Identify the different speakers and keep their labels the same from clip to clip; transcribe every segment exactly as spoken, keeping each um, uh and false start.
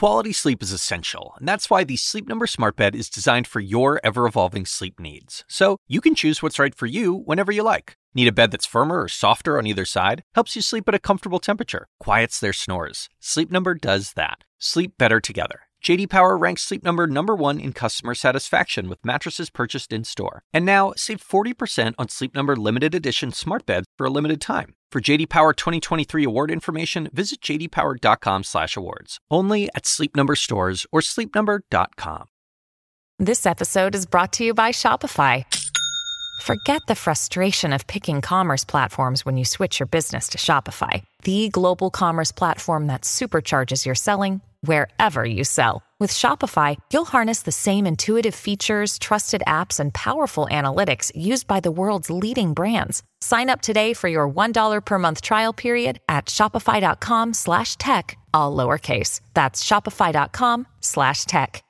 Speaker 1: Quality sleep is essential, and that's why the Sleep Number Smart Bed is designed for your ever-evolving sleep needs. So you can choose what's right for you whenever you like. Need a bed that's firmer or softer on either side? Helps you sleep at a comfortable temperature. Quiets their snores. Sleep Number does that. Sleep better together. J D Power ranks Sleep Number number one in customer satisfaction with mattresses purchased in-store. And now, save forty percent on Sleep Number limited edition smart beds for a limited time. For J D Power twenty twenty-three award information, visit j d power dot com slash awards. Only at Sleep Number stores or sleep number dot com.
Speaker 2: This episode is brought to you by Shopify. Forget the frustration of picking commerce platforms when you switch your business to Shopify, the global commerce platform that supercharges your selling wherever you sell. With Shopify, you'll harness the same intuitive features, trusted apps, and powerful analytics used by the world's leading brands. Sign up today for your one dollar per month trial period at shopify.com slash tech, all lowercase. That's shopify.com slash tech.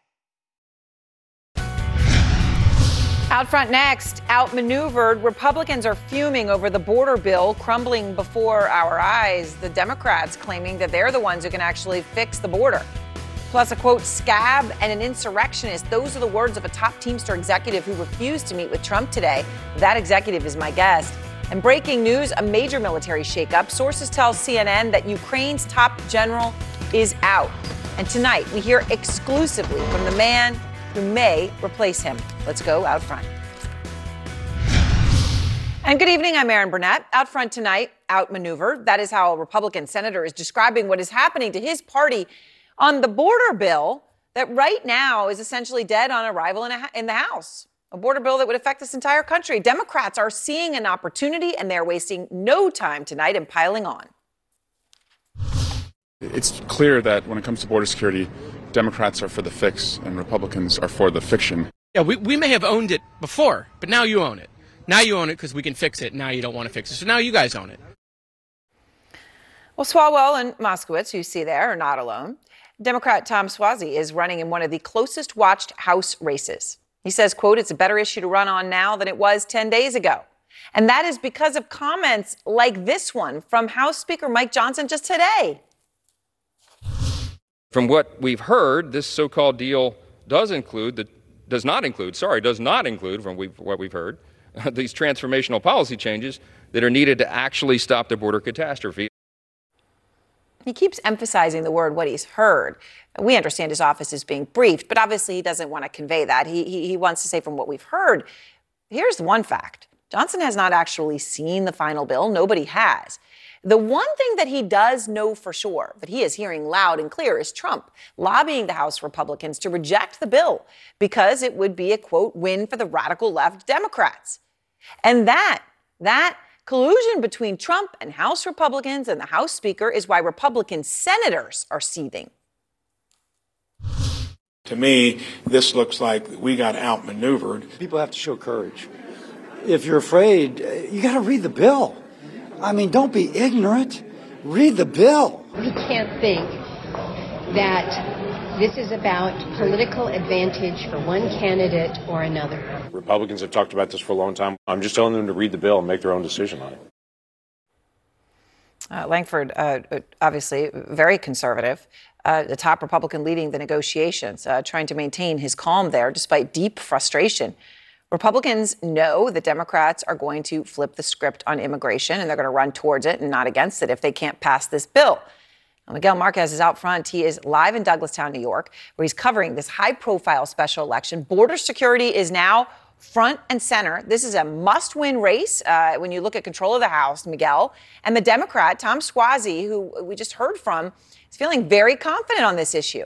Speaker 3: Out front next, outmaneuvered, Republicans are fuming over the border bill crumbling before our eyes. The Democrats claiming that they're the ones who can actually fix the border. Plus a, quote, scab and an insurrectionist. Those are the words of a top Teamster executive who refused to meet with Trump today. That executive is my guest. And breaking news, a major military shakeup. Sources tell C N N that Ukraine's top general is out. And tonight, we hear exclusively from the man who may replace him. Let's go out front. And good evening, I'm Erin Burnett. Out front tonight, outmaneuvered. That is how a Republican senator is describing what is happening to his party on the border bill that right now is essentially dead on arrival in, a, in the House. A border bill that would affect this entire country. Democrats are seeing an opportunity, and they're wasting no time tonight in piling on.
Speaker 4: It's clear that when it comes to border security, Democrats are for the fix and Republicans are for the fiction.
Speaker 5: Yeah, we, we may have owned it before, but now you own it. Now you own it because we can fix it. Now you don't want to fix it. So now you guys own it. Well,
Speaker 3: Swalwell and Moskowitz, who you see there, are not alone. Democrat Tom Suozzi is running in one of the closest watched House races. He says, quote, it's a better issue to run on now than it was ten days ago. And that is because of comments like this one from House Speaker Mike Johnson just today.
Speaker 6: From what we've heard, this so-called deal does include, the, does not include, sorry, does not include, from we've, what we've heard, uh, these transformational policy changes that are needed to actually stop the border catastrophe.
Speaker 3: He keeps emphasizing the word what he's heard. We understand his office is being briefed, but obviously he doesn't want to convey that. He, he, he wants to say from what we've heard. Here's one fact. Johnson has not actually seen the final bill. Nobody has. The one thing that he does know for sure, that he is hearing loud and clear, is Trump lobbying the House Republicans to reject the bill because it would be a, quote, win for the radical left Democrats. And that, that collusion between Trump and House Republicans and the House Speaker is why Republican senators are seething.
Speaker 7: To me, this looks like we got outmaneuvered.
Speaker 8: People have to show courage. If you're afraid, you got to read the bill. I mean, don't be ignorant. Read the bill.
Speaker 9: We can't think that this is about political advantage for one candidate or another.
Speaker 10: Republicans have talked about this for a long time. I'm just telling them to read the bill and make their own decision on it.
Speaker 3: Uh, Langford, uh, obviously very conservative, uh, the top Republican leading the negotiations, uh, trying to maintain his calm there despite deep frustration. Republicans know that Democrats are going to flip the script on immigration, and they're going to run towards it and not against it if they can't pass this bill. Now, Miguel Marquez is out front. He is live in Douglastown, New York, where he's covering this high-profile special election. Border security is now front and center. This is a must-win race uh, when you look at control of the House, Miguel. And the Democrat, Tom Suozzi, who we just heard from, is feeling very confident on this issue.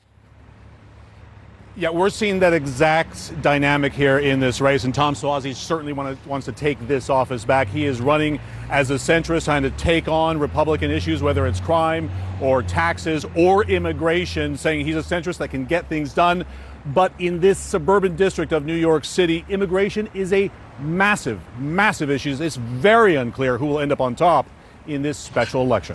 Speaker 11: Yeah, we're seeing that exact dynamic here in this race, and Tom Suozzi certainly want to, wants to take this office back. He is running as a centrist, trying to take on Republican issues, whether it's crime or taxes or immigration, saying he's a centrist that can get things done. But in this suburban district of New York City, immigration is a massive, massive issue. It's very unclear who will end up on top in this special election.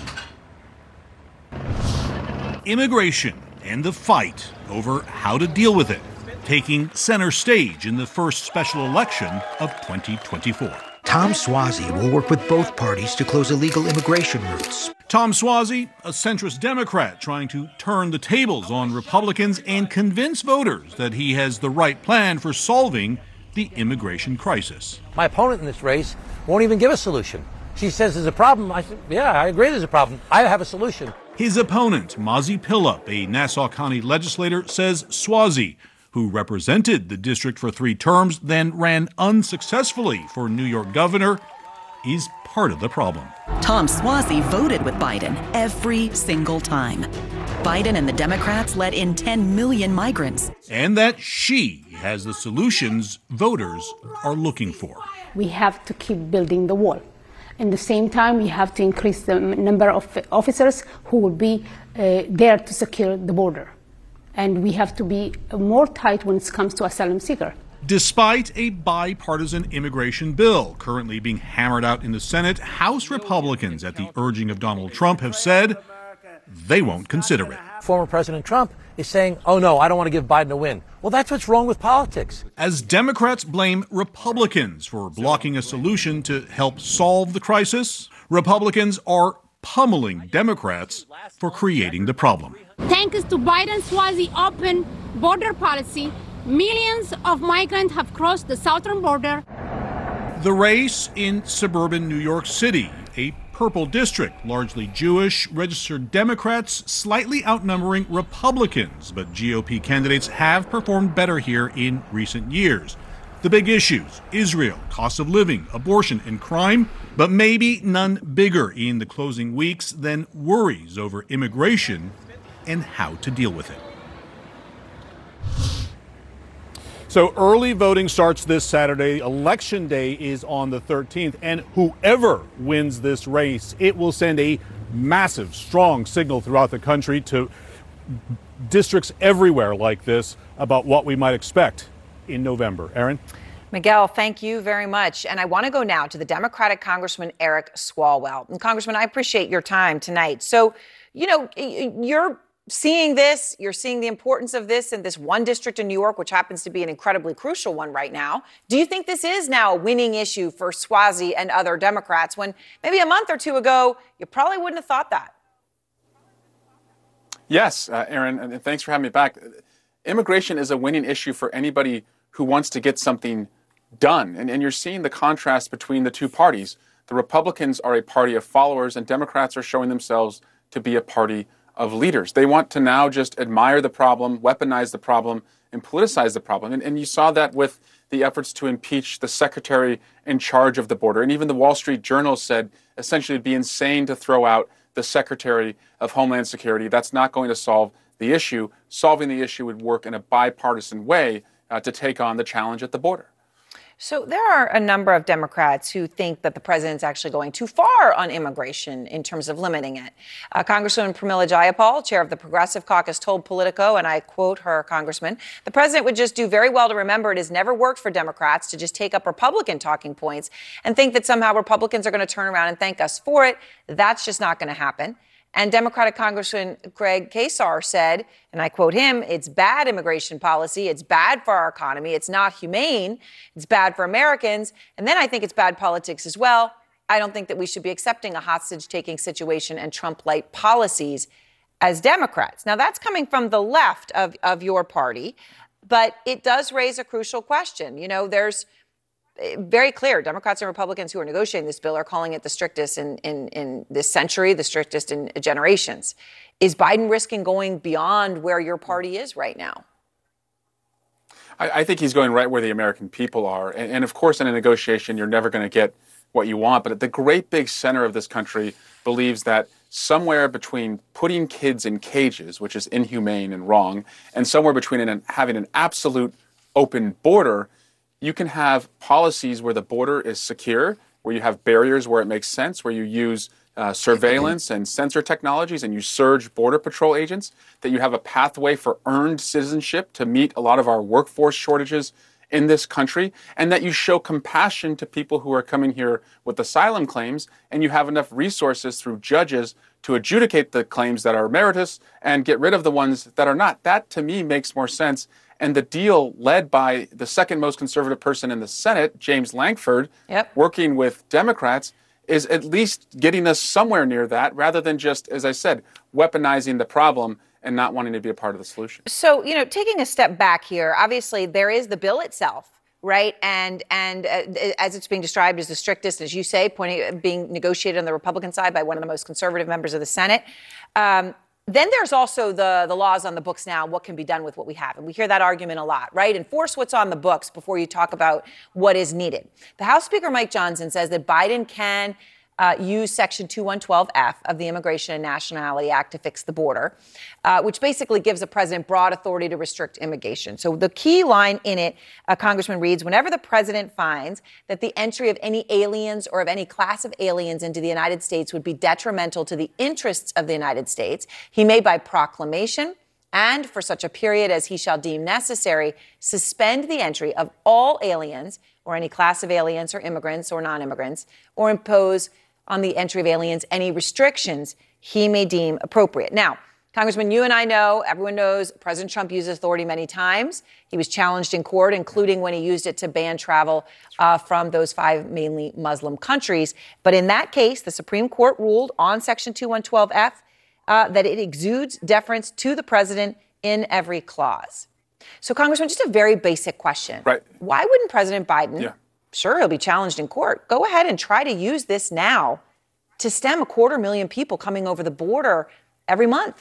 Speaker 12: Immigration and the fight over how to deal with it, taking center stage in the first special election of twenty twenty-four.
Speaker 13: Tom Suozzi will work with both parties to close illegal immigration routes.
Speaker 12: Tom Suozzi, a centrist Democrat trying to turn the tables on Republicans and convince voters that he has the right plan for solving the immigration crisis.
Speaker 14: My opponent in this race won't even give a solution. She says there's a problem. I said, yeah, I agree there's a problem. I have a solution.
Speaker 12: His opponent, Mazi Pilip, a Nassau County legislator, says Suozzi, who represented the district for three terms, then ran unsuccessfully for New York governor, is part of the problem.
Speaker 15: Tom Suozzi voted with Biden every single time. Biden and the Democrats let in ten million migrants.
Speaker 12: And that she has the solutions voters are looking for.
Speaker 16: We have to keep building the wall. At the same time, we have to increase the number of officers who will be uh, there to secure the border. And we have to be more tight when it comes to asylum seeker.
Speaker 12: Despite a bipartisan immigration bill currently being hammered out in the Senate, House Republicans, at the urging of Donald Trump, have said they won't consider it.
Speaker 14: Former President Trump is saying, oh no, I don't want to give Biden a win. Well, that's what's wrong with politics.
Speaker 12: As Democrats blame Republicans for blocking a solution to help solve the crisis, Republicans are pummeling Democrats for creating the problem.
Speaker 17: Thanks to Biden's Suozzi open border policy, millions of migrants have crossed the southern border.
Speaker 12: The race in suburban New York City, a purple district, largely Jewish, registered Democrats slightly outnumbering Republicans, but G O P candidates have performed better here in recent years. The big issues: Israel, cost of living, abortion, and crime, but maybe none bigger in the closing weeks than worries over immigration and how to deal with it.
Speaker 11: So early voting starts this Saturday. Election day is on the thirteenth, and whoever wins this race, it will send a massive, strong signal throughout the country to districts everywhere like this about what we might expect in November. Erin?
Speaker 3: Miguel, thank you very much. And I want to go now to the Democratic Congressman Eric Swalwell. And Congressman, I appreciate your time tonight. So, you know, you're seeing this, you're seeing the importance of this in this one district in New York, which happens to be an incredibly crucial one right now. Do you think this is now a winning issue for Suozzi and other Democrats when maybe a month or two ago, you probably wouldn't have thought that?
Speaker 4: Yes, uh, Erin, and thanks for having me back. Immigration is a winning issue for anybody who wants to get something done. And, and you're seeing the contrast between the two parties. The Republicans are a party of followers, and Democrats are showing themselves to be a party of leaders. They want to now just admire the problem, weaponize the problem, and politicize the problem. And, and you saw that with the efforts to impeach the secretary in charge of the border. And even the Wall Street Journal said essentially it'd be insane to throw out the Secretary of Homeland Security. That's not going to solve the issue. Solving the issue would work in a bipartisan way uh, to take on the challenge at the border.
Speaker 3: So there are a number of Democrats who think that the president's actually going too far on immigration in terms of limiting it. Uh, Congresswoman Pramila Jayapal, chair of the Progressive Caucus, told Politico, and I quote her, Congressman, the president would just do very well to remember it has never worked for Democrats to just take up Republican talking points and think that somehow Republicans are going to turn around and thank us for it. That's just not going to happen. And Democratic Congressman Greg Kasar said, and I quote him, it's bad immigration policy. It's bad for our economy. It's not humane. It's bad for Americans. And then I think it's bad politics as well. I don't think that we should be accepting a hostage-taking situation and Trump-like policies as Democrats. Now, that's coming from the left of, of your party, but it does raise a crucial question. You know, there's very clear. Democrats and Republicans who are negotiating this bill are calling it the strictest in, in, in this century, the strictest in generations. Is Biden risking going beyond where your party is right now?
Speaker 4: I, I think he's going right where the American people are. And, and of course, in a negotiation, you're never going to get what you want. But the great big center of this country believes that somewhere between putting kids in cages, which is inhumane and wrong, and somewhere between an, having an absolute open border, you can have policies where the border is secure, where you have barriers where it makes sense, where you use uh, surveillance and sensor technologies and you surge Border Patrol agents, that you have a pathway for earned citizenship to meet a lot of our workforce shortages in this country, and that you show compassion to people who are coming here with asylum claims, and you have enough resources through judges to adjudicate the claims that are meritorious and get rid of the ones that are not. That, to me, makes more sense. And the deal led by the second most conservative person in the Senate, James Lankford,
Speaker 3: yep.
Speaker 4: working with Democrats, is at least getting us somewhere near that rather than just, as I said, weaponizing the problem and not wanting to be a part of the solution.
Speaker 3: So, you know, taking a step back here, obviously there is the bill itself, right? And and uh, as it's being described as the strictest, as you say, pointing, being negotiated on the Republican side by one of the most conservative members of the Senate. Um, Then there's also the, the laws on the books now, what can be done with what we have. And we hear that argument a lot, right? Enforce what's on the books before you talk about what is needed. The House Speaker, Mike Johnson, says that Biden can uh, use Section two one twelve F of the Immigration and Nationality Act to fix the border, uh, which basically gives the president broad authority to restrict immigration. So the key line in it, uh, Congressman, reads, whenever the president finds that the entry of any aliens or of any class of aliens into the United States would be detrimental to the interests of the United States, he may, by proclamation and for such a period as he shall deem necessary, suspend the entry of all aliens or any class of aliens or immigrants or non-immigrants, or impose on the entry of aliens any restrictions he may deem appropriate. Now, Congressman, you and I know, everyone knows, President Trump uses authority many times. He was challenged in court, including when he used it to ban travel uh, from those five mainly Muslim countries. But in that case, the Supreme Court ruled on Section two one twelve F uh, that it exudes deference to the president in every clause. So, Congressman, just a very basic question.
Speaker 4: Right.
Speaker 3: Why wouldn't President Biden,
Speaker 4: yeah.
Speaker 3: sure, he'll be challenged in court, go ahead and try to use this now to stem a quarter million people coming over the border every month?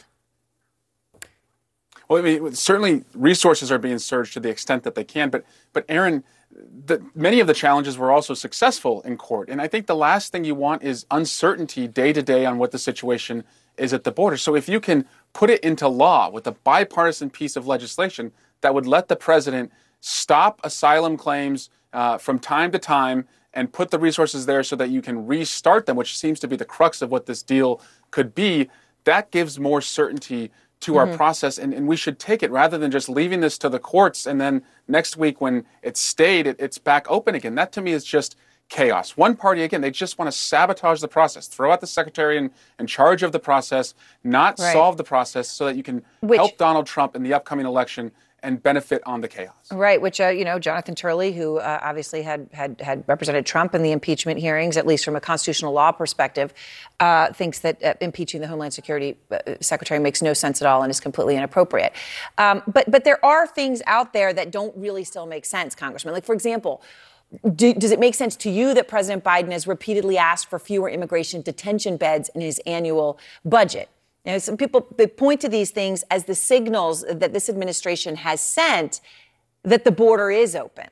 Speaker 4: Well, I mean, certainly resources are being surged to the extent that they can. But, but Aaron, the, many of the challenges were also successful in court. And I think the last thing you want is uncertainty day to day on what the situation is at the border. So if you can put it into law with a bipartisan piece of legislation that would let the president stop asylum claims uh, from time to time and put the resources there so that you can restart them, which seems to be the crux of what this deal could be, that gives more certainty to mm-hmm. our process, and, and we should take it rather than just leaving this to the courts and then next week when it's stayed, it, it's back open again. That to me is just chaos. One party, again, they just want to sabotage the process, throw out the secretary in, in charge of the process, not right. solve the process so that you can Which, help Donald Trump in the upcoming election and benefit on the chaos.
Speaker 3: Right, which, uh, you know, Jonathan Turley, who uh, obviously had, had had represented Trump in the impeachment hearings, at least from a constitutional law perspective, uh, thinks that uh, impeaching the Homeland Security uh, Secretary makes no sense at all and is completely inappropriate. Um, but but there are things out there that don't really still make sense, Congressman. Like, for example, do, does it make sense to you that President Biden has repeatedly asked for fewer immigration detention beds in his annual budget? You know, some people they point to these things as the signals that this administration has sent that the border is open.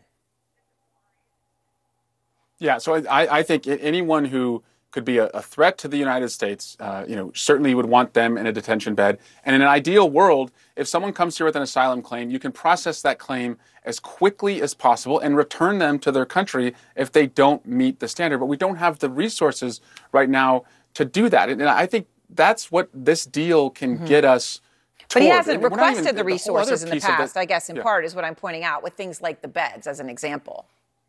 Speaker 4: Yeah, so I, I think anyone who could be a, a threat to the United States, uh, you know, certainly would want them in a detention bed. And in an ideal world, if someone comes here with an asylum claim, you can process that claim as quickly as possible and return them to their country if they don't meet the standard. But we don't have the resources right now to do that. And I think that's what this deal can mm-hmm. get us toward.
Speaker 3: But he hasn't
Speaker 4: and
Speaker 3: requested
Speaker 4: even,
Speaker 3: the resources
Speaker 4: the
Speaker 3: in the past,
Speaker 4: the,
Speaker 3: I guess, in
Speaker 4: yeah.
Speaker 3: part, is what I'm pointing out, with things like the beds, as an example.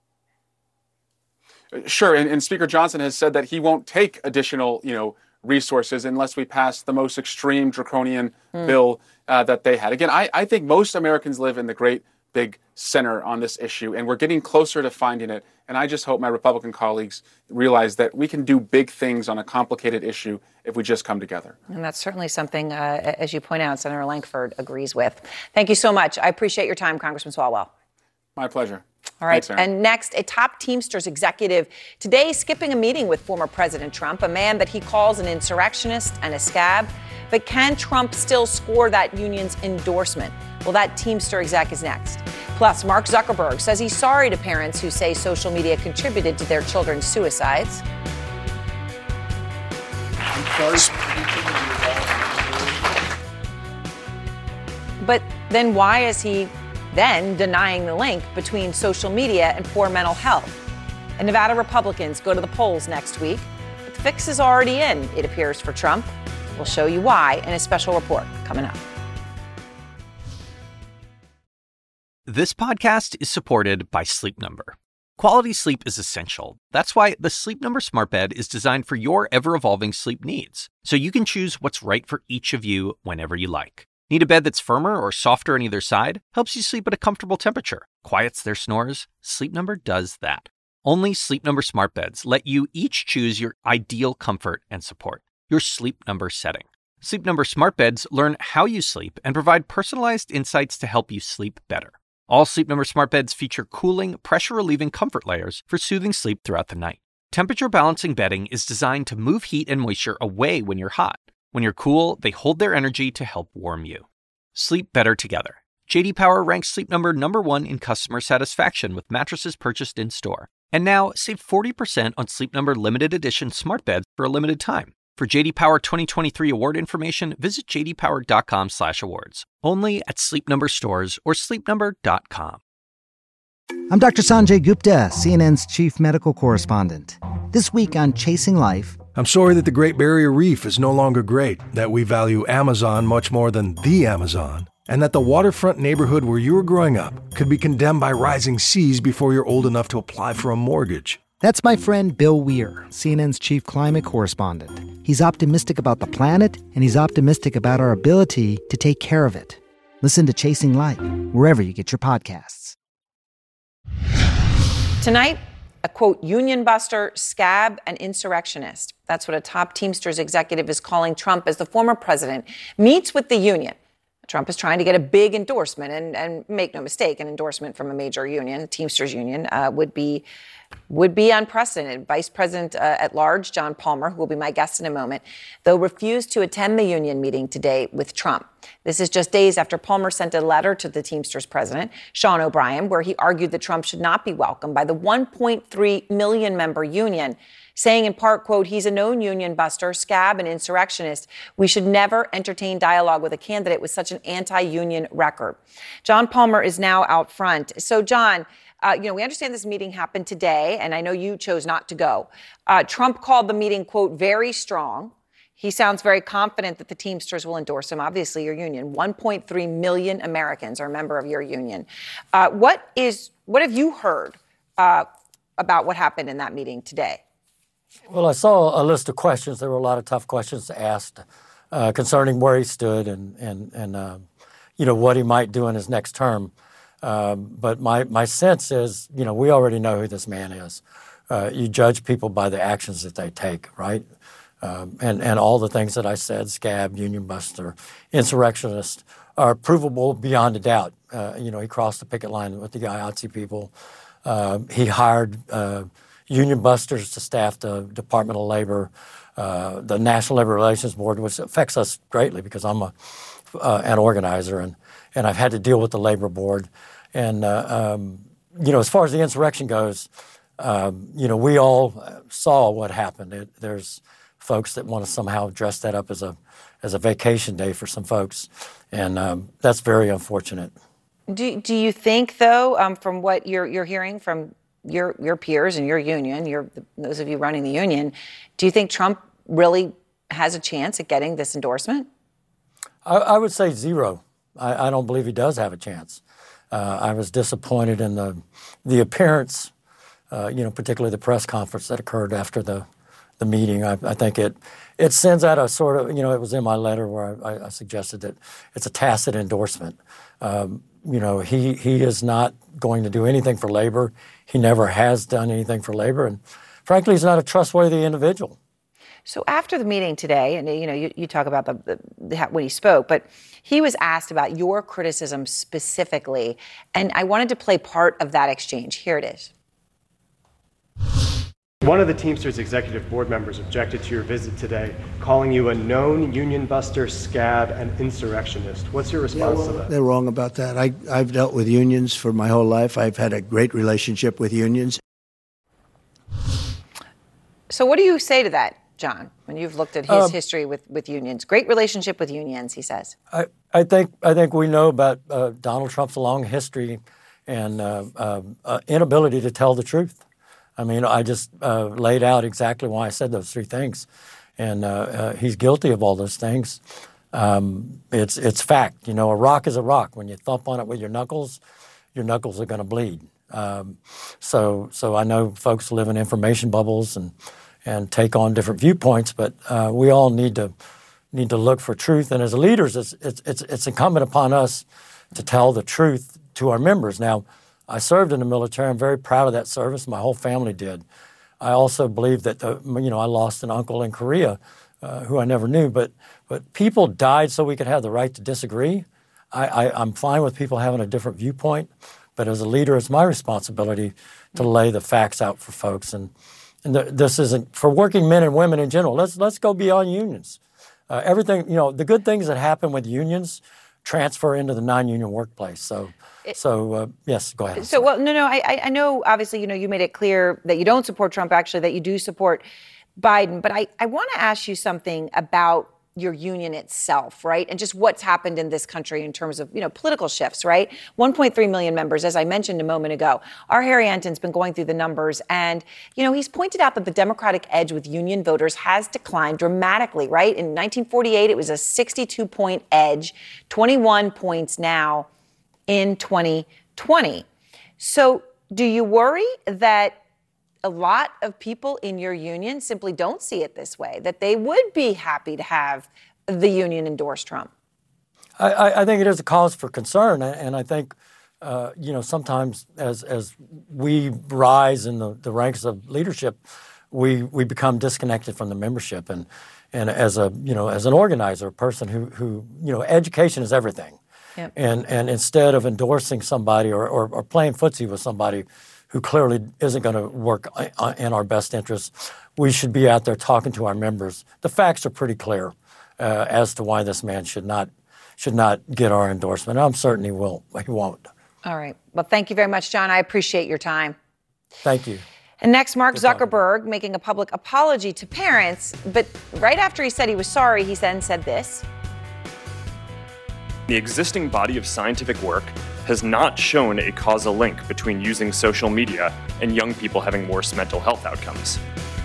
Speaker 4: Sure, and, and Speaker Johnson has said that he won't take additional, you know, resources unless we pass the most extreme draconian mm. bill uh, that they had. Again, I, I think most Americans live in the great big center on this issue, and we're getting closer to finding it. And I just hope my Republican colleagues realize that we can do big things on a complicated issue if we just come together.
Speaker 3: And that's certainly something, uh, as you point out, Senator Lankford agrees with. Thank you so much. I appreciate your time, Congressman Swalwell.
Speaker 4: My pleasure.
Speaker 3: All right.
Speaker 4: Thanks,
Speaker 3: and next, a top Teamsters executive today skipping a meeting with former President Trump, a man that he calls an insurrectionist and a scab. But can Trump still score that union's endorsement? Well, that Teamster exec is next. Plus, Mark Zuckerberg says he's sorry to parents who say social media contributed to their children's suicides. But then why is he then denying the link between social media and poor mental health? And Nevada Republicans go to the polls next week. But the fix is already in, it appears, for Trump. We'll show you why in a special report coming up.
Speaker 1: This podcast is supported by Sleep Number. Quality sleep is essential. That's why the Sleep Number Smart Bed is designed for your ever-evolving sleep needs, so you can choose what's right for each of you whenever you like. Need a bed that's firmer or softer on either side? Helps you sleep at a comfortable temperature. Quiets their snores? Sleep Number does that. Only Sleep Number smart beds let you each choose your ideal comfort and support, your Sleep Number setting. Sleep Number smart beds learn how you sleep and provide personalized insights to help you sleep better. All Sleep Number smart beds feature cooling, pressure-relieving comfort layers for soothing sleep throughout the night. Temperature balancing bedding is designed to move heat and moisture away when you're hot. When you're cool, they hold their energy to help warm you. Sleep better together. J D Power ranks Sleep Number number one in customer satisfaction with mattresses purchased in-store. And now, save forty percent on Sleep Number limited edition smart beds for a limited time. For J D Power twenty twenty-three award information, visit j d power dot com slash awards. Only at Sleep Number stores or sleep number dot com.
Speaker 18: I'm Doctor Sanjay Gupta, C N N's chief medical correspondent. This week on Chasing Life,
Speaker 19: I'm sorry that the Great Barrier Reef is no longer great, that we value Amazon much more than the Amazon, and that the waterfront neighborhood where you were growing up could be condemned by rising seas before you're old enough to apply for a mortgage.
Speaker 18: That's my friend Bill Weir, C N N's chief climate correspondent. He's optimistic about the planet, and he's optimistic about our ability to take care of it. Listen to Chasing Life, wherever you get your podcasts.
Speaker 3: Tonight, a, quote, union buster, scab, and insurrectionist. That's what a top Teamsters executive is calling Trump as the former president meets with the union. Trump is trying to get a big endorsement, and, and make no mistake, an endorsement from a major union, a Teamsters union, uh, would be would be unprecedented. Vice President uh, at large, John Palmer, who will be my guest in a moment, though refused to attend the union meeting today with Trump. This is just days after Palmer sent a letter to the Teamsters president, Sean O'Brien, where he argued that Trump should not be welcomed by the one point three million member union, saying in part, quote, he's a known union buster, scab, and insurrectionist. We should never entertain dialogue with a candidate with such an anti-union record. John Palmer is now out front. So, John, uh, you know, we understand this meeting happened today, and I know you chose not to go. Uh, Trump called the meeting, quote, very strong. He sounds very confident that the Teamsters will endorse him. Obviously, your union, one point three million Americans are a member of your union. Uh, what is, what have you heard uh, about what happened in that meeting today?
Speaker 14: Well, I saw a list of questions. There were a lot of tough questions asked uh, concerning where he stood and, and, and uh, you know, what he might do in his next term. Um, but my, my sense is, you know, we already know who this man is. Uh, you judge people by the actions that they take, right? Um, and, and all the things that I said, scab, union buster, insurrectionist, are provable beyond a doubt. Uh, you know, he crossed the picket line with the I A T S E people. Uh, he hired uh, union busters to staff the Department of Labor, uh, the National Labor Relations Board, which affects us greatly because I'm a, uh, an organizer, and, and I've had to deal with the Labor Board. And, uh, um, you know, as far as the insurrection goes, um, you know, we all saw what happened. It, there's folks that want to somehow dress that up as a as a vacation day for some folks, and um, that's very unfortunate.
Speaker 3: Do Do you think, though, um, from what you're you're hearing from your your peers and your union, your those of you running the union, do you think Trump really has a chance at getting this endorsement?
Speaker 14: I, I would say zero. I, I don't believe he does have a chance. Uh, I was disappointed in the the appearance, uh, you know, particularly the press conference that occurred after the the meeting. I, I think it it sends out a sort of, you know, it was in my letter where I, I suggested that it's a tacit endorsement. Um, you know, he he is not going to do anything for labor. He never has done anything for labor, and frankly, he's not a trustworthy individual.
Speaker 3: So after the meeting today, and you know, you, you talk about the, the when he spoke, but he was asked about your criticism specifically, and I wanted to play part of that exchange. Here it is.
Speaker 20: One of the Teamsters executive board members objected to your visit today, calling you a known union buster, scab, and insurrectionist. What's your response yeah, well, to that?
Speaker 21: They're wrong about that. I, I've dealt with unions for my whole life. I've had a great relationship with unions.
Speaker 3: So what do you say to that, John, when you've looked at his um, history with, with unions? Great relationship with unions, he says.
Speaker 14: I, I think I think we know about uh, Donald Trump's long history and uh, uh, uh, inability to tell the truth. I mean, I just uh, laid out exactly why I said those three things, and uh, uh, he's guilty of all those things. Um, it's it's fact. You know, a rock is a rock. When you thump on it with your knuckles, your knuckles are going to bleed. Um, so so I know folks live in information bubbles and and take on different viewpoints, but uh, we all need to need to look for truth. And as leaders, it's, it's, it's, it's incumbent upon us to tell the truth to our members. Now, I served in the military. I'm very proud of that service. My whole family did. I also believe that, the, you know, I lost an uncle in Korea uh, who I never knew, but but people died so we could have the right to disagree. I, I, I'm fine with people having a different viewpoint, but as a leader, it's my responsibility to lay the facts out for folks. And and the, this isn't for working men and women in general. Let's let's go beyond unions. Uh, everything, you know, the good things that happen with unions transfer into the non-union workplace. So. So, uh, yes, go ahead.
Speaker 3: So, well, no, no, I, I know, obviously, you know, you made it clear that you don't support Trump, actually, that you do support Biden. But I, I want to ask you something about your union itself, right? And just what's happened in this country in terms of, you know, political shifts, right? one point three million members, as I mentioned a moment ago. Our Harry Anton's been going through the numbers. And, you know, he's pointed out that the Democratic edge with union voters has declined dramatically, right? In nineteen forty-eight, it was a sixty-two point edge, twenty-one points now in twenty twenty. So do you worry that a lot of people in your union simply don't see it this way, that they would be happy to have the union endorse Trump?
Speaker 14: I, I think it is a cause for concern. And I think, uh, you know, sometimes as as we rise in the, the ranks of leadership, we we become disconnected from the membership. And and as a, you know, as an organizer, a person who, who you know, education is everything. Yep. And and instead of endorsing somebody or, or, or playing footsie with somebody who clearly isn't going to work in our best interests, we should be out there talking to our members. The facts are pretty clear uh, as to why this man should not should not get our endorsement. I'm certain he will. He won't.
Speaker 3: All right. Well, thank you very much, John. I appreciate your time.
Speaker 14: Thank you.
Speaker 3: And next, Mark Zuckerberg making a public apology to parents. But right after he said he was sorry, he then said this.
Speaker 2: The existing body of scientific work has not shown a causal link between using social media and young people having worse mental health outcomes.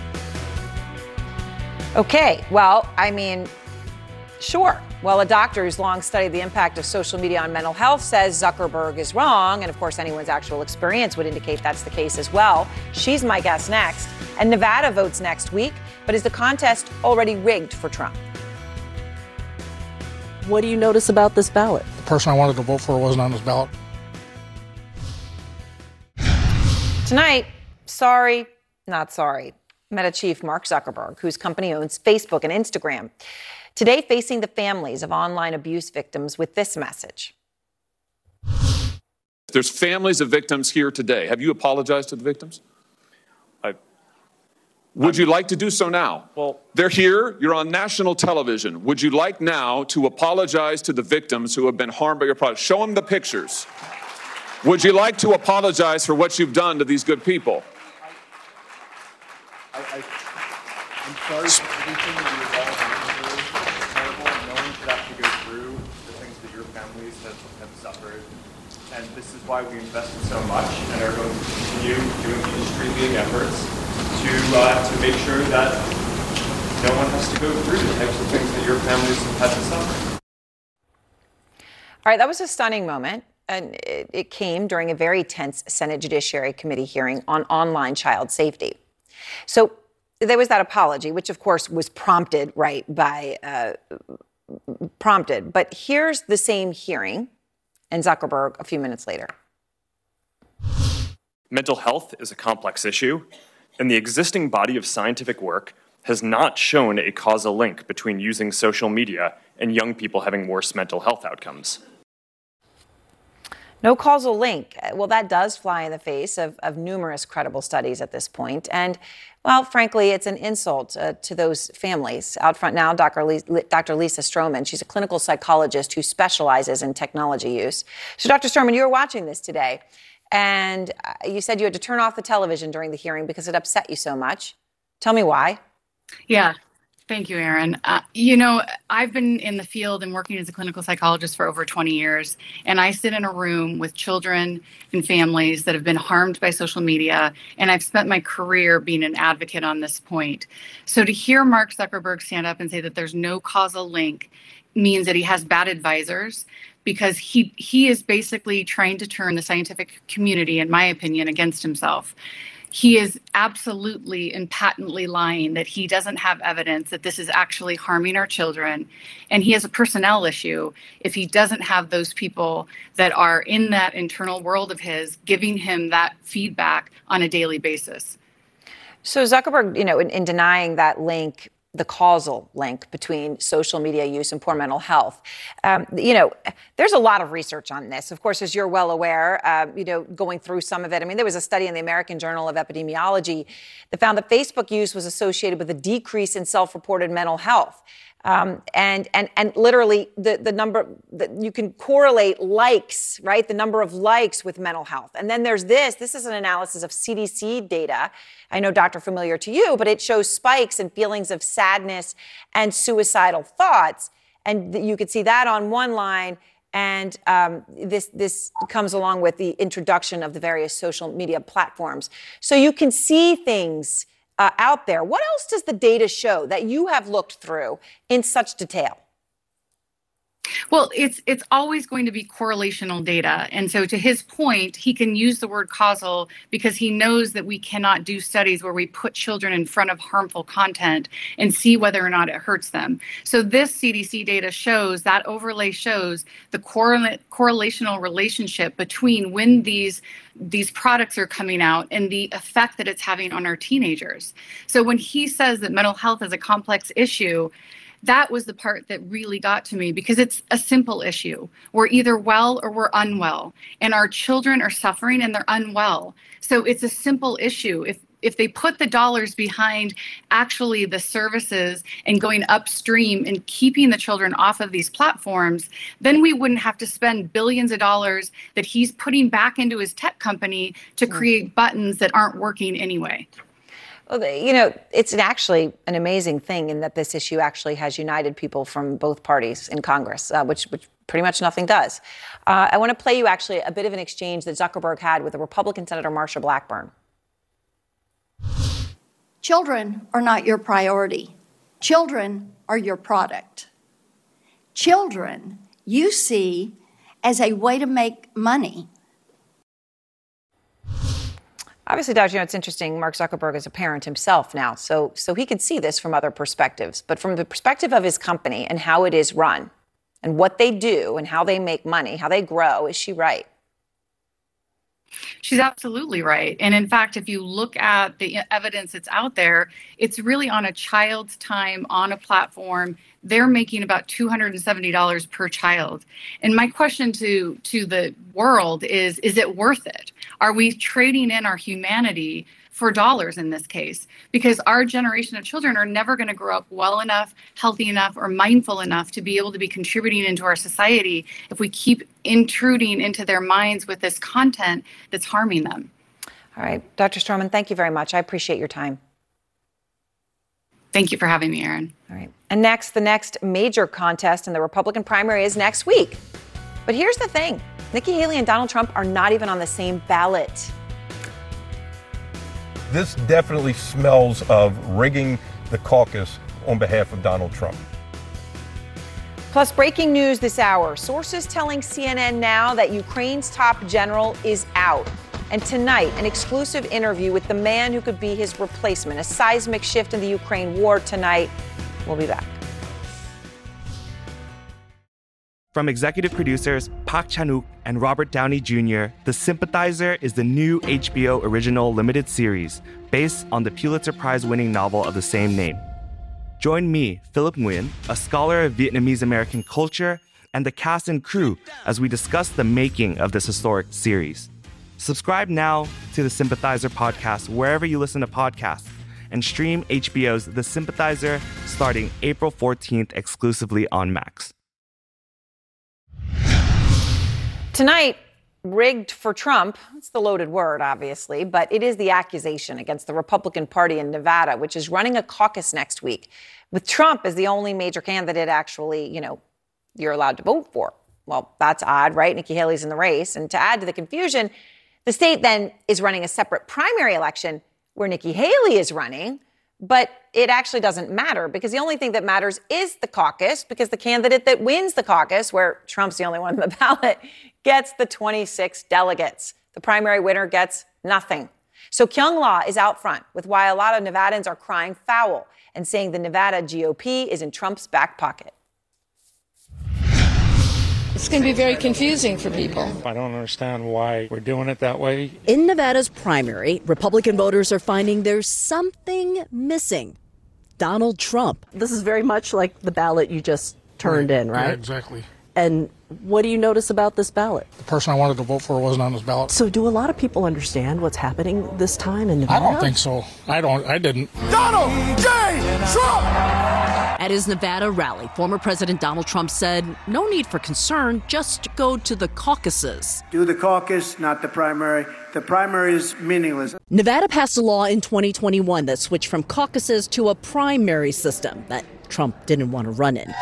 Speaker 3: Okay, well, I mean, sure. Well, a doctor who's long studied the impact of social media on mental health says Zuckerberg is wrong. And of course, anyone's actual experience would indicate that's the case as well. She's my guest next. And Nevada votes next week. But is the contest already rigged for Trump?
Speaker 22: What do you notice about this ballot?
Speaker 23: The person I wanted to vote for wasn't on this ballot.
Speaker 3: Tonight, sorry, not sorry. Meta chief Mark Zuckerberg, whose company owns Facebook and Instagram, today facing the families of online abuse victims with this message.
Speaker 24: There's families of victims here today. Have you apologized to the victims?
Speaker 2: I,
Speaker 24: Would you like to do so now?
Speaker 2: Well,
Speaker 24: they're here. You're on national television. Would you like now to apologize to the victims who have been harmed by your product? Show them the pictures. Would you like to apologize for what you've done to these good people?
Speaker 25: I, I, I'm sorry for everything that you've all been through. It's terrible. No one should have to go through the things that your families have, have suffered. And this is why we invested so much and are going to continue doing industry-leading efforts to uh, to make sure that no one has to go through the types of things that your families have had to suffer.
Speaker 3: All right, that was a stunning moment. And it, it came during a very tense Senate Judiciary Committee hearing on online child safety. So there was that apology, which of course was prompted, right, by, uh, prompted. But here's the same hearing and Zuckerberg a few minutes later.
Speaker 2: Mental health is a complex issue, and the existing body of scientific work has not shown a causal link between using social media and young people having worse mental health outcomes.
Speaker 3: No causal link. Well, that does fly in the face of, of numerous credible studies at this point. And, well, frankly, it's an insult uh, to those families. Out front now, Doctor Le- Doctor Lisa Stroman. She's a clinical psychologist who specializes in technology use. So, Doctor Stroman, you were watching this today, and you said you had to turn off the television during the hearing because it upset you so much. Tell me why.
Speaker 26: Yeah. Thank you, Aaron. Uh, you know, I've been in the field and working as a clinical psychologist for over twenty years, and I sit in a room with children and families that have been harmed by social media, and I've spent my career being an advocate on this point. So to hear Mark Zuckerberg stand up and say that there's no causal link means that he has bad advisors, because he he is basically trying to turn the scientific community, in my opinion, against himself. he is absolutely and patently lying that he doesn't have evidence that this is actually harming our children. And he has a personnel issue if he doesn't have those people that are in that internal world of his giving him that feedback on a daily basis.
Speaker 3: So Zuckerberg, you know, in, in denying that link, the causal link between social media use and poor mental health. Um, you know, there's a lot of research on this. Of course, as you're well aware, uh, you know, going through some of it. I mean, there was a study in the American Journal of Epidemiology that found that Facebook use was associated with a decrease in self-reported mental health. Um, and and and literally the the number that you can correlate likes, right? The number of likes with mental health. And then there's this. This is an analysis of C D C data. I know, Doctor, familiar to you, but it shows spikes in feelings of sadness and suicidal thoughts. And you could see that on one line. And um, this this comes along with the introduction of the various social media platforms. So you can see things Uh, out there. What else does the data show that you have looked through in such detail?
Speaker 26: Well, it's it's always going to be correlational data. And so to his point, he can use the word causal because he knows that we cannot do studies where we put children in front of harmful content and see whether or not it hurts them. So this C D C data shows, that overlay shows the correlate, correlational relationship between when these these products are coming out and the effect that it's having on our teenagers. So when he says that mental health is a complex issue, that was the part that really got to me because it's a simple issue. We're either well or we're unwell, and our children are suffering and they're unwell. So it's a simple issue. If if they put the dollars behind actually the services and going upstream and keeping the children off of these platforms, then we wouldn't have to spend billions of dollars that he's putting back into his tech company to create buttons that aren't working anyway.
Speaker 3: Well, you know, it's actually an amazing thing in that this issue actually has united people from both parties in Congress, uh, which, which pretty much nothing does. Uh, I want to play you actually a bit of an exchange that Zuckerberg had with the Republican Senator Marsha Blackburn.
Speaker 5: Children are not your priority. Children are your product. Children you see as a way to make money.
Speaker 3: Obviously, Doctor, you know, it's interesting. Mark Zuckerberg is a parent himself now, so so he could see this from other perspectives. But from the perspective of his company and how it is run and what they do and how they make money, how they grow, is she right?
Speaker 26: She's absolutely right. And in fact, if you look at the evidence that's out there, it's really on a child's time on a platform. They're making about two hundred seventy dollars per child. And my question to, to the world is, is it worth it? Are we trading in our humanity for dollars in this case? Because our generation of children are never going to grow up well enough, healthy enough, or mindful enough to be able to be contributing into our society if we keep intruding into their minds with this content that's harming them.
Speaker 3: All right. Doctor Stroman, thank you very much. I appreciate your time.
Speaker 26: Thank you for having me, Erin.
Speaker 3: All right. And next, the next major contest in the Republican primary is next week. But here's the thing. Nikki Haley and Donald Trump are not even on the same ballot.
Speaker 6: This definitely smells of rigging the caucus on behalf of Donald Trump.
Speaker 3: Plus, breaking news this hour. Sources telling C N N now that Ukraine's top general is out. And tonight, an exclusive interview with the man who could be his replacement. A seismic shift in the Ukraine war tonight. We'll be back.
Speaker 7: From executive producers Park Chan-wook and Robert Downey Junior, The Sympathizer is the new H B O original limited series based on the Pulitzer Prize-winning novel of the same name. Join me, Philip Nguyen, a scholar of Vietnamese-American culture, and the cast and crew as we discuss the making of this historic series. Subscribe now to The Sympathizer podcast wherever you listen to podcasts, and stream H B O's The Sympathizer starting April fourteenth exclusively on Max.
Speaker 3: Tonight, rigged for Trump. It's the loaded word, obviously, but it is the accusation against the Republican Party in Nevada, which is running a caucus next week, with Trump as the only major candidate actually, you know, you're allowed to vote for. Well, that's odd, right? Nikki Haley's in the race. And to add to the confusion, the state then is running a separate primary election where Nikki Haley is running, but it actually doesn't matter because the only thing that matters is the caucus, because the candidate that wins the caucus, where Trump's the only one on the ballot, gets the twenty-six delegates. The primary winner gets nothing. So Kyung La is out front with why a lot of Nevadans are crying foul and saying the Nevada G O P is in Trump's back pocket.
Speaker 8: It's going to be very confusing for people.
Speaker 23: I don't understand why we're doing it that way.
Speaker 9: In Nevada's primary, Republican voters are finding there's something missing. Donald Trump.
Speaker 22: This is very much like the ballot you just turned in, right?
Speaker 23: Yeah, exactly.
Speaker 22: And what do you notice about this ballot?
Speaker 23: The person I wanted to vote for wasn't on this ballot.
Speaker 22: So do a lot of people understand what's happening this time in Nevada?
Speaker 23: I don't think so. I don't. I didn't.
Speaker 9: Donald J. Trump! At his Nevada rally, former President Donald Trump said, no need for concern, just go to the caucuses.
Speaker 10: Do the caucus, not the primary. The primary is meaningless.
Speaker 9: Nevada passed a law in twenty twenty-one that switched from caucuses to a primary system that Trump didn't want to run in.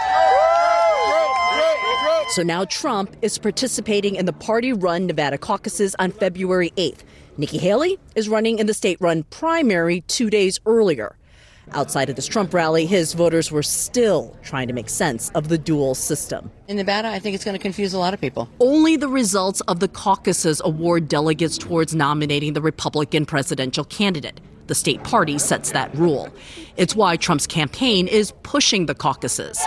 Speaker 9: So now Trump is participating in the party-run Nevada caucuses on February eighth. Nikki Haley is running in the state-run primary two days earlier. Outside of this Trump rally, his voters were still trying to make sense of the dual system.
Speaker 22: In Nevada, I think it's going to confuse a lot of people.
Speaker 9: Only the results of the caucuses award delegates towards nominating the Republican presidential candidate. The state party sets that rule. It's why Trump's campaign is pushing the caucuses.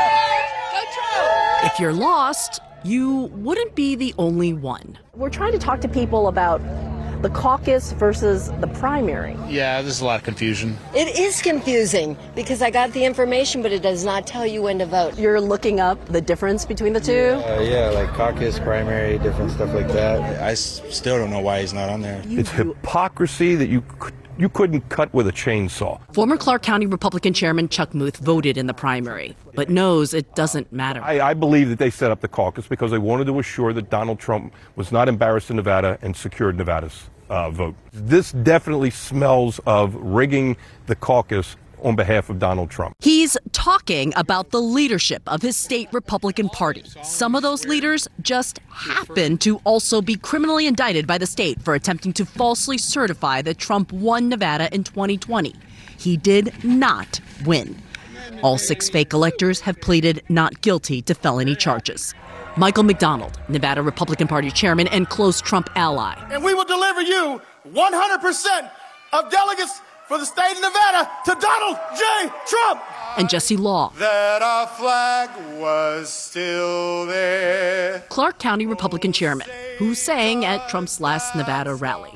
Speaker 9: If you're lost, you wouldn't be the only one.
Speaker 22: We're trying to talk to people about the caucus versus the primary.
Speaker 23: Yeah, there's a lot of confusion.
Speaker 13: It is confusing because I got the information, but it does not tell you when to vote.
Speaker 22: You're looking up the difference between the two?
Speaker 15: Yeah, uh, yeah, like caucus, primary, different stuff like that. I s- still don't know why he's not on there.
Speaker 6: It's hypocrisy that you c- you couldn't cut with a chainsaw.
Speaker 9: Former Clark County Republican Chairman Chuck Muth voted in the primary, but knows it doesn't matter.
Speaker 6: I, I believe that they set up the caucus because they wanted to assure that Donald Trump was not embarrassed in Nevada and secured Nevada's uh, vote. This definitely smells of rigging the caucus on behalf of Donald Trump.
Speaker 9: He's talking about the leadership of his state Republican Party. Some of those leaders just happen to also be criminally indicted by the state for attempting to falsely certify that Trump won Nevada in twenty twenty. He did not win. All six fake electors have pleaded not guilty to felony charges. Michael McDonald, Nevada Republican Party chairman and close Trump ally.
Speaker 16: And we will deliver you one hundred percent of delegates for the state of Nevada to Donald J. Trump.
Speaker 9: And Jesse Law,
Speaker 16: That our flag was still there.
Speaker 9: Clark County Republican chairman, who sang at Trump's last Nevada rally.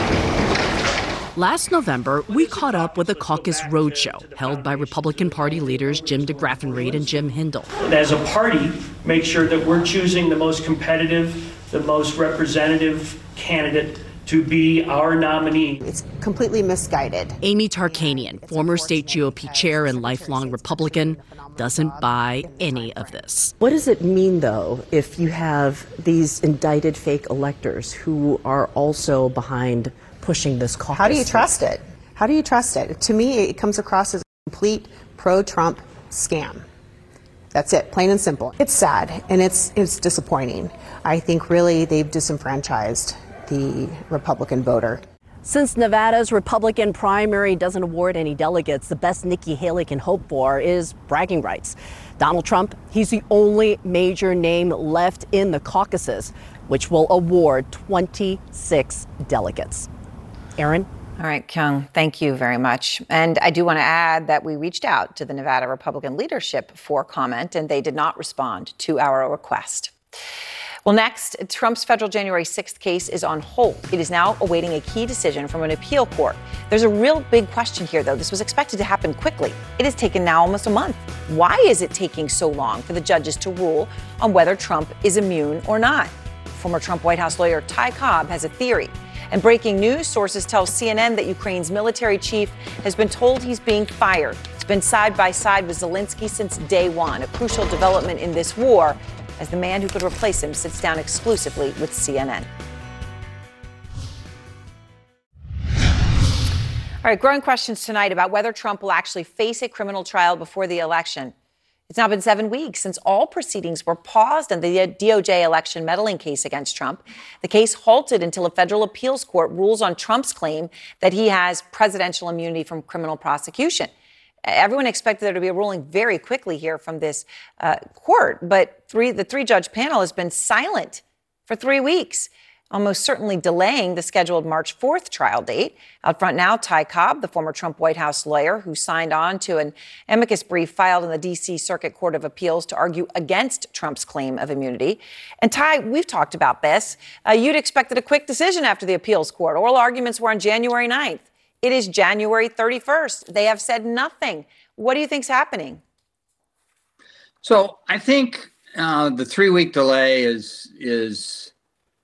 Speaker 9: Last November, we caught up with a caucus roadshow held by Republican Party leaders Jim DeGraffenreid and Jim Hindle.
Speaker 27: And as a party, make sure that we're choosing the most competitive, the most representative candidate to be our nominee.
Speaker 28: It's completely misguided.
Speaker 9: Amy Tarkanian, former state G O P chair and lifelong Republican, doesn't buy any of this.
Speaker 22: What does it mean, though, if you have these indicted fake electors who are also behind pushing this caucus?
Speaker 28: How do you trust it? How do you trust it? To me, it comes across as a complete pro-Trump scam. That's it, plain and simple. It's sad, and it's it's disappointing. I think really they've disenfranchised the Republican voter.
Speaker 9: Since Nevada's Republican primary doesn't award any delegates, the best Nikki Haley can hope for is bragging rights. Donald Trump, he's the only major name left in the caucuses, which will award twenty-six delegates. Aaron?
Speaker 3: All right, Kyung, thank you very much. And I do want to add that we reached out to the Nevada Republican leadership for comment, and they did not respond to our request. Well, next, Trump's federal January sixth case is on hold. It is now awaiting a key decision from an appeal court. There's a real big question here, though. This was expected to happen quickly. It has taken now almost a month. Why is it taking so long for the judges to rule on whether Trump is immune or not? Former Trump White House lawyer Ty Cobb has a theory. And breaking news sources tell C N N that Ukraine's military chief has been told he's being fired. He's been side by side with Zelensky since day one, a crucial development in this war, as the man who could replace him sits down exclusively with C N N. All right, growing questions tonight about whether Trump will actually face a criminal trial before the election. It's now been seven weeks since all proceedings were paused on the D O J election meddling case against Trump. The case halted until a federal appeals court rules on Trump's claim that he has presidential immunity from criminal prosecution. Everyone expected there to be a ruling very quickly here from this uh, court, but three, the three-judge panel has been silent for three weeks almost certainly delaying the scheduled March fourth trial date. Out front now, Ty Cobb, the former Trump White House lawyer who signed on to an amicus brief filed in the D C Circuit Court of Appeals to argue against Trump's claim of immunity. And Ty, we've talked about this. Uh, you'd expected a quick decision after the appeals court. Oral arguments were on January ninth. It is January thirty-first. They have said nothing. What do you think's happening?
Speaker 1: So I think uh, the three-week delay is is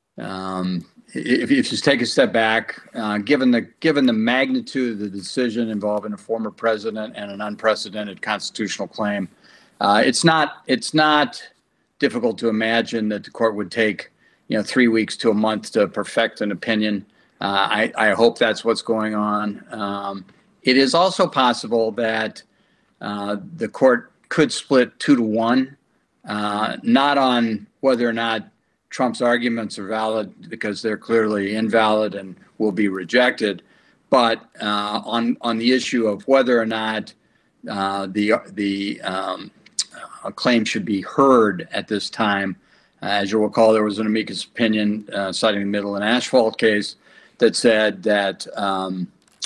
Speaker 1: um, if, if you take a step back, uh, given the given the magnitude of the decision involving a former president and an unprecedented constitutional claim, uh, it's not it's not difficult to imagine that the court would take you know three weeks to a month to perfect an opinion. Uh, I, I hope that's what's going on. Um, it is also possible that uh, the court could split two to one, uh, not on whether or not Trump's arguments are valid, because they're clearly invalid and will be rejected, but uh, on on the issue of whether or not uh, the the um, uh, claim should be heard at this time. Uh, as you'll recall, there was an amicus opinion uh, citing the Midland Asphalt case that said that um,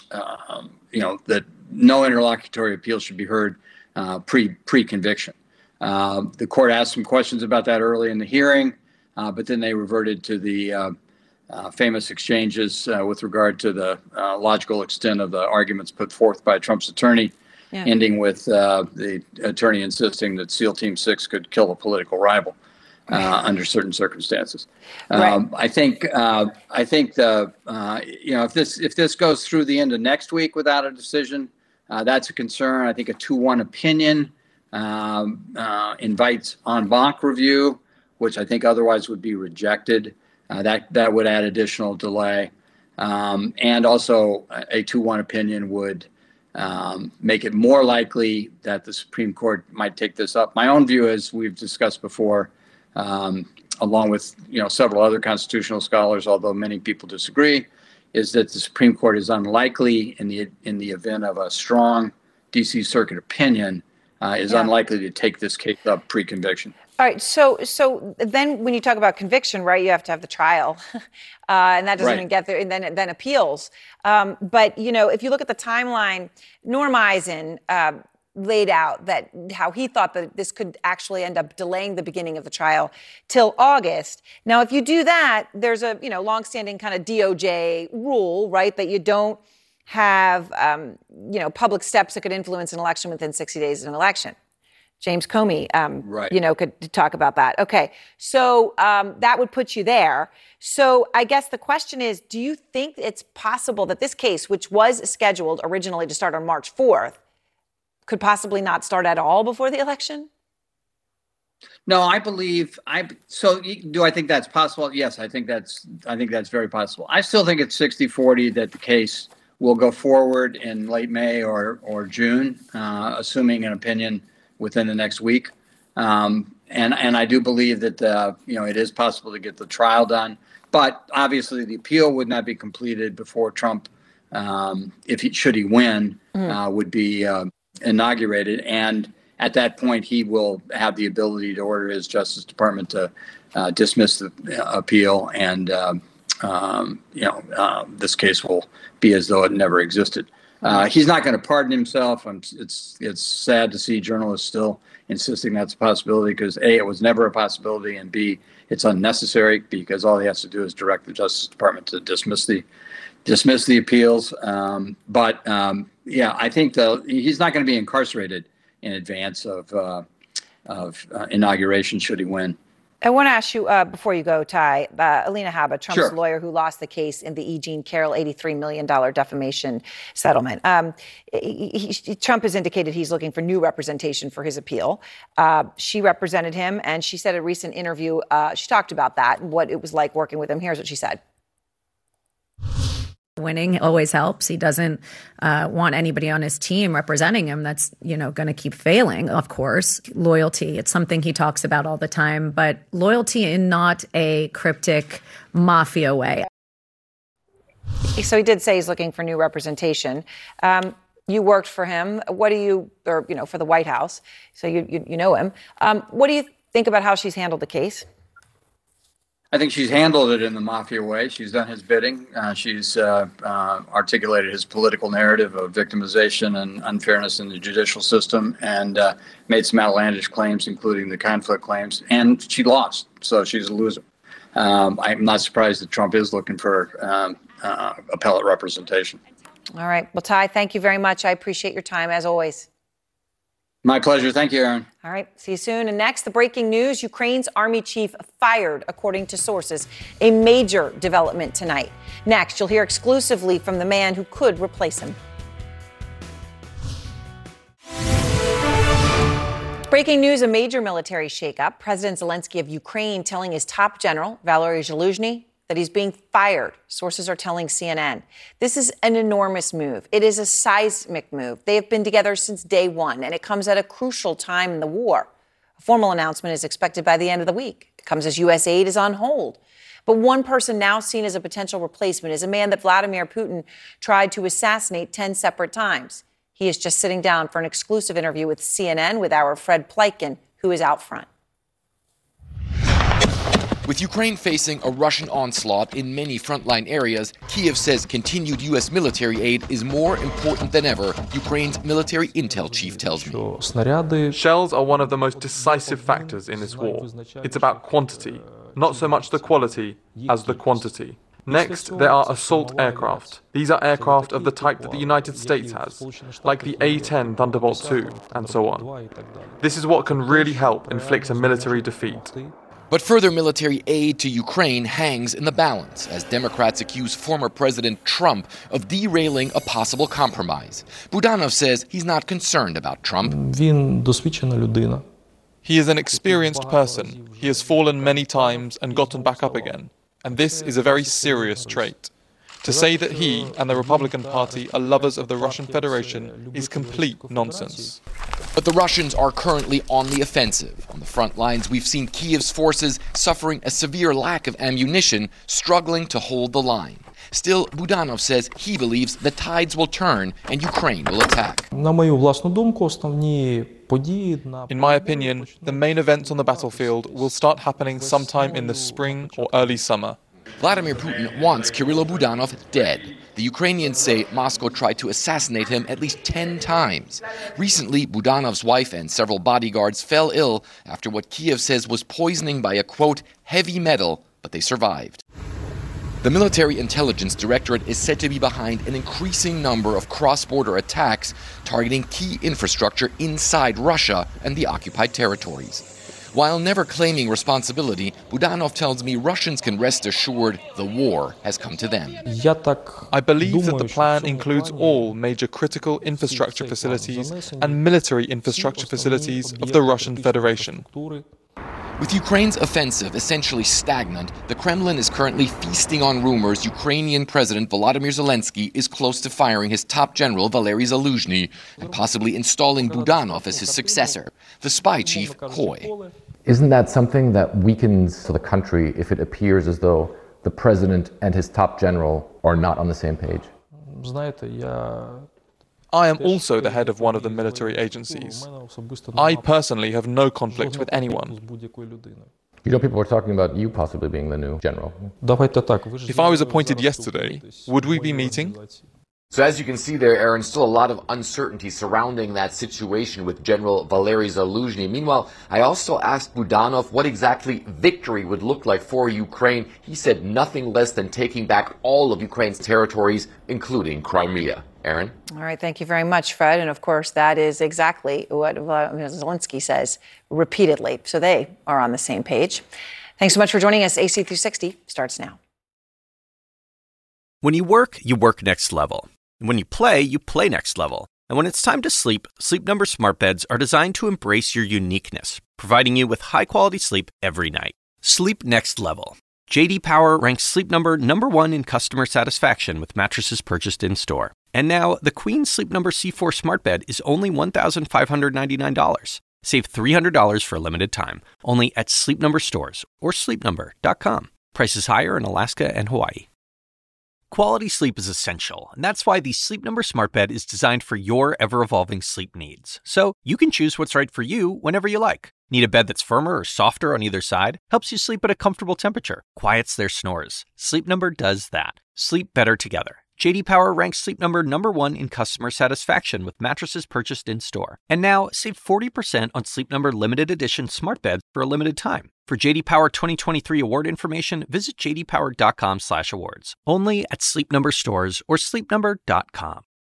Speaker 1: uh, you know that no interlocutory appeal should be heard uh, pre pre conviction. Uh, the court asked some questions about that early in the hearing, uh, but then they reverted to the uh, uh, famous exchanges uh, with regard to the uh, logical extent of the arguments put forth by Trump's attorney, yeah. ending with uh, the attorney insisting that SEAL Team Six could kill a political rival. Uh, under certain circumstances, um, right. I think. Uh, I think the uh, you know if this if this goes through the end of next week without a decision, uh, that's a concern. I think a two one opinion um, uh, invites en banc review, which I think otherwise would be rejected. Uh, that that would add additional delay, um, and also a two one opinion would um, make it more likely that the Supreme Court might take this up. My own view, as we've discussed before. Um, along with you know several other constitutional scholars, although many people disagree, is that the Supreme Court is unlikely in the in the event of a strong D C Circuit opinion uh, is yeah. unlikely to take this case up pre-conviction.
Speaker 3: All right, so so then when you talk about conviction, right, you have to have the trial, uh, and that doesn't right. even get there, and then then appeals. Um, but you know, if you look at the timeline, Norm Eisen uh, laid out that how he thought that this could actually end up delaying the beginning of the trial till August. Now, if you do that, there's a you know longstanding kind of D O J rule, right, that you don't have um, you know public steps that could influence an election within sixty days of an election. James Comey, um, right. you know, could talk about that. Okay, so um, that would put you there. So I guess the question is, do you think it's possible that this case, which was scheduled originally to start on March fourth, could possibly not start at all before the election?
Speaker 1: No, I believe I. So do I think that's possible? Yes, I think that's. I think that's very possible. I still think it's sixty forty that the case will go forward in late May or or June, uh, assuming an opinion within the next week. Um, and and I do believe that the, you know it is possible to get the trial done, but obviously the appeal would not be completed before Trump, um, if he should he win, mm. uh, would be. Uh, inaugurated, and at that point he will have the ability to order his Justice Department to uh, dismiss the uh, appeal, and uh, um, you know uh, this case will be as though it never existed. Uh, he's not going to pardon himself. I'm, it's it's sad to see journalists still insisting that's a possibility, because A, it was never a possibility, and B, it's unnecessary, because all he has to do is direct the Justice Department to dismiss the dismiss the appeals. Um, but um, yeah, I think the, he's not going to be incarcerated in advance of uh, of uh, inauguration should he win.
Speaker 3: I want to ask you uh, before you go, Ty, uh, Alina Habba, Trump's
Speaker 1: sure.
Speaker 3: lawyer who lost the case in the E. Jean Carroll eighty-three million dollars defamation settlement. Um, he, he, Trump has indicated he's looking for new representation for his appeal. Uh, she represented him, and she said in a recent interview, uh, she talked about that and what it was like working with him. Here's what she said.
Speaker 4: Winning always helps. He doesn't uh, want anybody on his team representing him that's, you know, going to keep failing, of course. Loyalty, it's something he talks about all the time, but loyalty in not a cryptic mafia way.
Speaker 3: So he did say he's looking for new representation. Um, you worked for him. What do you, or, you know, for the White House, so you, you, you know him. Um, what do you think about how she's handled the case?
Speaker 1: I think she's handled it in the mafia way. She's done his bidding. Uh, she's uh, uh, articulated his political narrative of victimization and unfairness in the judicial system, and uh, made some outlandish claims, including the conflict claims. And she lost, so she's a loser. Um, I'm not surprised that Trump is looking for um, uh, appellate representation.
Speaker 3: All right. Well, Ty, thank you very much. I appreciate your time, as always.
Speaker 1: My pleasure. Thank you, Aaron.
Speaker 3: All right. See you soon. And next, the breaking news. Ukraine's army chief fired, according to sources. A major development tonight. Next, you'll hear exclusively from the man who could replace him. Breaking news, a major military shakeup. President Zelensky of Ukraine telling his top general, Valery Zaluzhny, that he's being fired. Sources are telling C N N. This is an enormous move. It is a seismic move. They have been together since day one, and it comes at a crucial time in the war. A formal announcement is expected by the end of the week. It comes as U S aid is on hold. But one person now seen as a potential replacement is a man that Vladimir Putin tried to assassinate ten separate times. He is just sitting down for an exclusive interview with C N N with our Fred Pleitgen, who is out front.
Speaker 11: With Ukraine facing a Russian onslaught in many frontline areas, Kyiv says continued U S military aid is more important than ever, Ukraine's military intel chief tells me.
Speaker 12: Shells are one of the most decisive factors in this war. It's about quantity, not so much the quality as the quantity. Next, there are assault aircraft. These are aircraft of the type that the United States has, like the A ten Thunderbolt two, and so on. This is what can really help inflict a military defeat.
Speaker 11: But further military aid to Ukraine hangs in the balance as Democrats accuse former President Trump of derailing a possible compromise. Budanov says he's not concerned about Trump.
Speaker 12: He is an experienced person. He has fallen many times and gotten back up again. And this is a very serious trait. To say that he and the Republican Party are lovers of the Russian Federation is complete nonsense.
Speaker 11: But the Russians are currently on the offensive. On the front lines, we've seen Kyiv's forces suffering a severe lack of ammunition, struggling to hold the line. Still, Budanov says he believes the tides will turn and Ukraine will attack.
Speaker 12: In my opinion, the main events on the battlefield will start happening sometime in the spring or early summer.
Speaker 11: Vladimir Putin wants Kyrylo Budanov dead. The Ukrainians say Moscow tried to assassinate him at least ten times. Recently, Budanov's wife and several bodyguards fell ill after what Kyiv says was poisoning by a, quote, heavy metal, but they survived. The Military Intelligence Directorate is said to be behind an increasing number of cross-border attacks targeting key infrastructure inside Russia and the occupied territories. While never claiming responsibility, Budanov tells me Russians can rest assured the war has come to them.
Speaker 12: I believe that the plan includes all major critical infrastructure facilities and military infrastructure facilities of the Russian Federation.
Speaker 11: With Ukraine's offensive essentially stagnant, the Kremlin is currently feasting on rumors Ukrainian President Volodymyr Zelensky is close to firing his top general Valery Zaluzhny and possibly installing Budanov as his successor. The spy chief coy.
Speaker 14: Isn't that something that weakens the country if it appears as though the president and his top general are not on the same page?
Speaker 12: I am also the head of one of the military agencies. I personally have no conflict with anyone.
Speaker 14: You know, people were talking about you possibly being the new general.
Speaker 12: If I was appointed yesterday, would we be meeting?
Speaker 14: So as you can see there, Aaron, still a lot of uncertainty surrounding that situation with General Valery Zaluzhny. Meanwhile, I also asked Budanov what exactly victory would look like for Ukraine. He said nothing less than taking back all of Ukraine's territories, including Crimea. Aaron?
Speaker 3: All right, thank you very much, Fred. And of course, that is exactly what Zelensky says repeatedly. So they are on the same page. Thanks so much for joining us. A C three sixty starts now.
Speaker 17: When you work, you work next level. And when you play, you play next level. And when it's time to sleep, Sleep Number smart beds are designed to embrace your uniqueness, providing you with high-quality sleep every night. Sleep next level. J D Power ranks Sleep Number number one in customer satisfaction with mattresses purchased in-store. And now, the Queen Sleep Number C four smart bed is only one thousand five hundred ninety-nine dollars. Save three hundred dollars for a limited time, only at Sleep Number stores or sleep number dot com. Prices higher in Alaska and Hawaii. Quality sleep is essential, and that's why the Sleep Number Smart Bed is designed for your ever-evolving sleep needs. So you can choose what's right for you whenever you like. Need a bed that's firmer or softer on either side? Helps you sleep at a comfortable temperature. Quiets their snores. Sleep Number does that. Sleep better together. J D Power ranks Sleep Number number one in customer satisfaction with mattresses purchased in-store. And now, save forty percent on Sleep Number limited edition smart beds for a limited time. For J D Power twenty twenty-three award information, visit j d power dot com slash awards. Only at Sleep Number stores or sleep number dot com.